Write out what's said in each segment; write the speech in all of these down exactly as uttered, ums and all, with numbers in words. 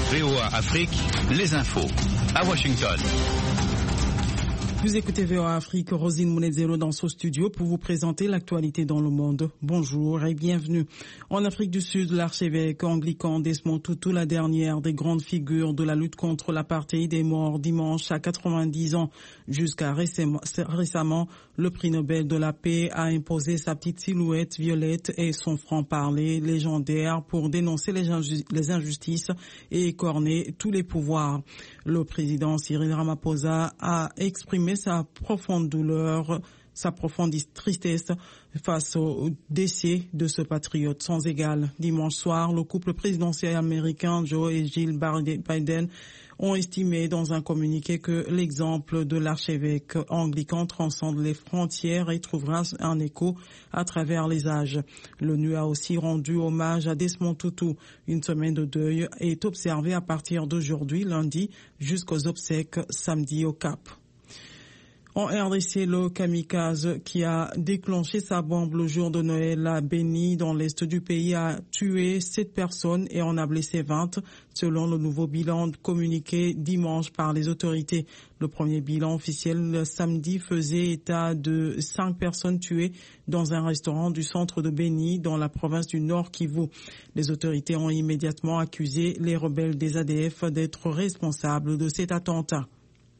V O A Afrique, les infos à Washington. Vous écoutez V O A Afrique, Rosine Mounezero dans ce studio pour vous présenter l'actualité dans le monde. Bonjour et bienvenue. En Afrique du Sud, l'archevêque anglican Desmond Tutu, la dernière des grandes figures de la lutte contre l'apartheid, est mort dimanche à quatre-vingt-dix ans. Jusqu'à récemment, récemment, le prix Nobel de la paix a imposé sa petite silhouette violette et son franc-parler légendaire pour dénoncer les, inju- les injustices et écorner tous les pouvoirs. Le président Cyril Ramaphosa a exprimé sa profonde douleur, sa profonde tristesse face au décès de ce patriote sans égal. Dimanche soir, le couple présidentiel américain Joe et Jill Biden ont estimé dans un communiqué que l'exemple de l'archevêque anglican transcende les frontières et trouvera un écho à travers les âges. L'ONU a aussi rendu hommage à Desmond Tutu. Une semaine de deuil est observée à partir d'aujourd'hui, lundi, jusqu'aux obsèques samedi au Cap. En R D C, le kamikaze qui a déclenché sa bombe le jour de Noël à Beni, dans l'est du pays, a tué sept personnes et en a blessé vingt, selon le nouveau bilan communiqué dimanche par les autorités. Le premier bilan officiel samedi faisait état de cinq personnes tuées dans un restaurant du centre de Beni, dans la province du Nord Kivu. Les autorités ont immédiatement accusé les rebelles des A D F d'être responsables de cet attentat.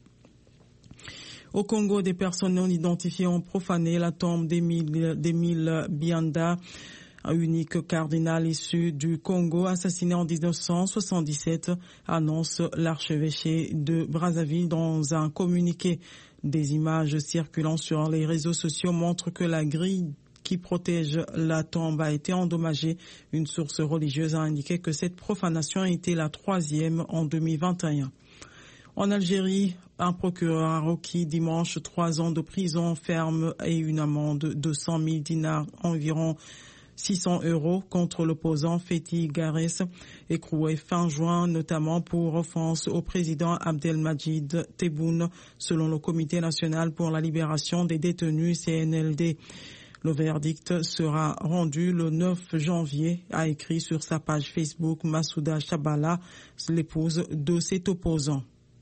Au Congo, des personnes non identifiées ont profané la tombe d'Émile Bianda, unique cardinal issu du Congo, assassiné en dix-neuf cent soixante-dix-sept, annonce l'archevêché de Brazzaville dans un communiqué. Des images circulant sur les réseaux sociaux montrent que la grille qui protège la tombe a été endommagée. Une source religieuse a indiqué que cette profanation était la troisième en deux mille vingt et un. En Algérie, un procureur a requis dimanche trois ans de prison ferme et une amende de cent mille dinars, environ six cents euros, contre l'opposant Fethi Garès, écroué fin juin, notamment pour offense au président Abdelmadjid Tebboune, selon le Comité national pour la libération des détenus C N L D. Le verdict sera rendu le neuf janvier, a écrit sur sa page Facebook Massouda Chabala, l'épouse de cet opposant.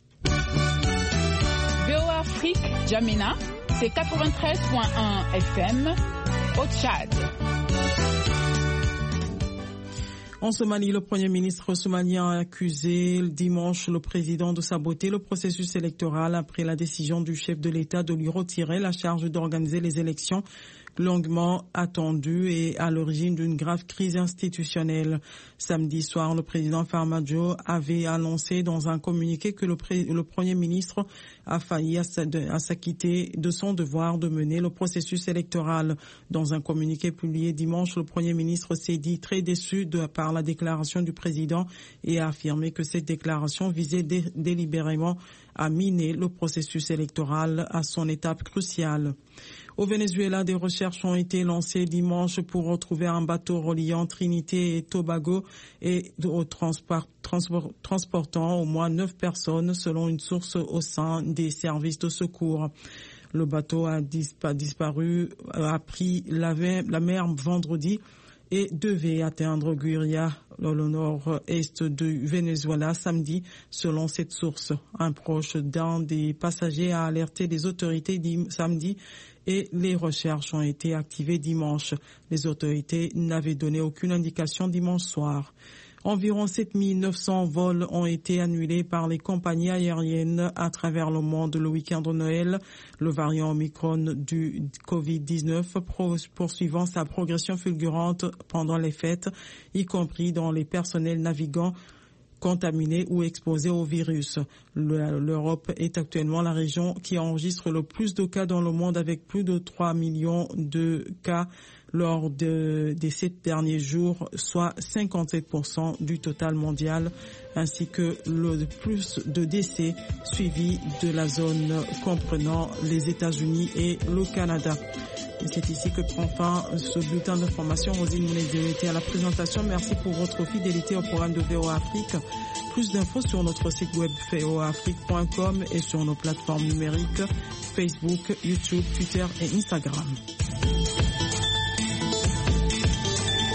V O A Afrique, Djamena, c'est quatre-vingt-treize virgule un F M au Tchad. En Somalie, le Premier ministre somalien a accusé dimanche le président de saboter le processus électoral après la décision du chef de l'État de lui retirer la charge d'organiser les élections longuement attendues et à l'origine d'une grave crise institutionnelle. Samedi soir, le président Farmajo avait annoncé dans un communiqué que le, pré- le Premier ministre a failli à, sa- à s'acquitter de son devoir de mener le processus électoral. Dans un communiqué publié dimanche, le Premier ministre s'est dit très déçu de, par la déclaration du président et a affirmé que cette déclaration visait dé- délibérément à miner le processus électoral à son étape cruciale. Au Venezuela, des recherches ont été lancées dimanche pour retrouver un bateau reliant Trinité et Tobago et transport, transport, transportant au moins neuf personnes selon une source au sein des services de secours. Le bateau a disparu, a pris la mer vendredi et devait atteindre Guiria, le nord-est du Venezuela, samedi, selon cette source. Un proche d'un des passagers a alerté les autorités samedi et les recherches ont été activées dimanche. Les autorités n'avaient donné aucune indication dimanche soir. Environ sept mille neuf cents vols ont été annulés par les compagnies aériennes à travers le monde le week-end de Noël. Le variant Omicron du covid dix-neuf poursuivant sa progression fulgurante pendant les fêtes, y compris dans les personnels navigants contaminés ou exposés au virus. L'Europe est actuellement la région qui enregistre le plus de cas dans le monde, avec plus de trois millions de cas lors de, des sept derniers jours, soit cinquante-sept pour cent du total mondial, ainsi que le plus de décès suivi de la zone comprenant les États-Unis et le Canada. Et c'est ici que prend fin ce bulletin d'information. Rosine Mounezero était à la présentation. Merci pour votre fidélité au programme de V O A Afrique. Plus d'infos sur notre site web v o a afrique point com et sur nos plateformes numériques Facebook, YouTube, Twitter et Instagram.